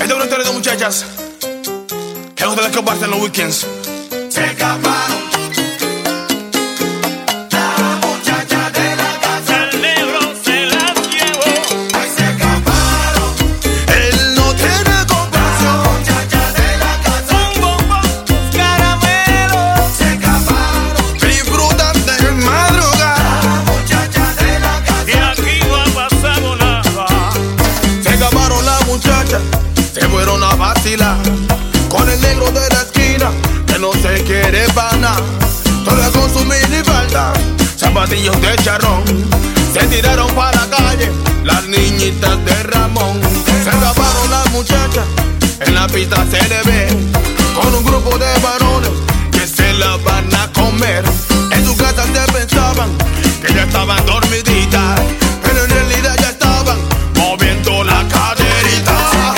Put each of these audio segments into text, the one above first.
Esta es una historia de muchachas que gusta de escaparse en los weekends. Se escaparon. La muchacha de la casa, el negro se las llevó. Ay, se escaparon. Él no tiene compasión. La muchacha de la casa, un bombón, sus caramelos. Se escaparon. Disfrutan de madrugada. La muchacha de la casa, y aquí no ha pasado nada. Se escaparon las muchachas, se fueron a vacilar con el negro de la esquina, que no se quiere para nada. Todas con su minifalda, zapatillos de charrón, se tiraron para la calle las niñitas de Ramón. Se escaparon las muchachas, en la pista se le ve con un grupo de varones que se la van a comer. En su casa se pensaban que ya estaban dormiditas, pero en realidad ya estaban moviendo la caderita.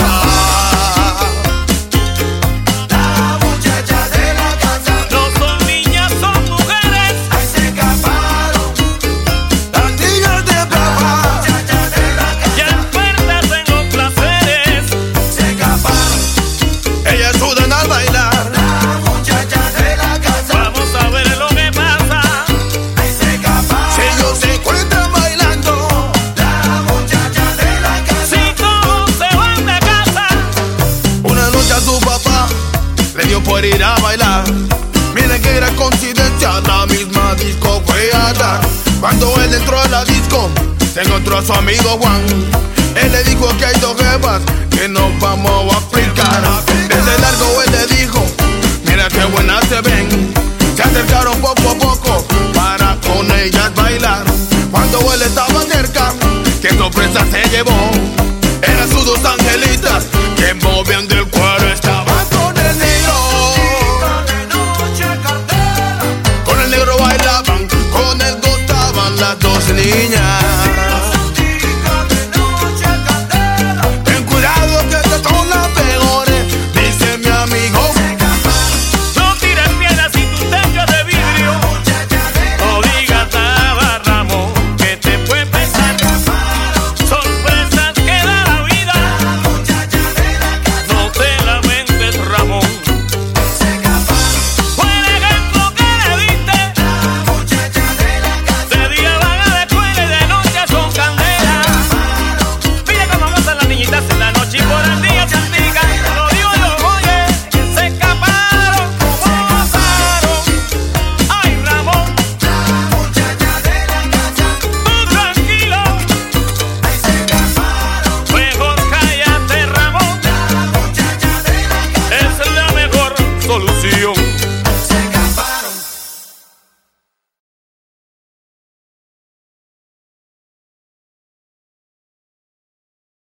Por ir a bailar, miren que era coincidencia, la misma disco fue a dar. Cuando él entró a la disco, se encontró a su amigo Juan. Él le dijo que hay dos jevas que nos vamos a aplicar. Desde largo él le dijo, mira qué buenas se ven. Se acercaron poco a poco para con ellas bailar. Cuando él estaba cerca, qué sorpresa se llevó. Eran sus dos angelitas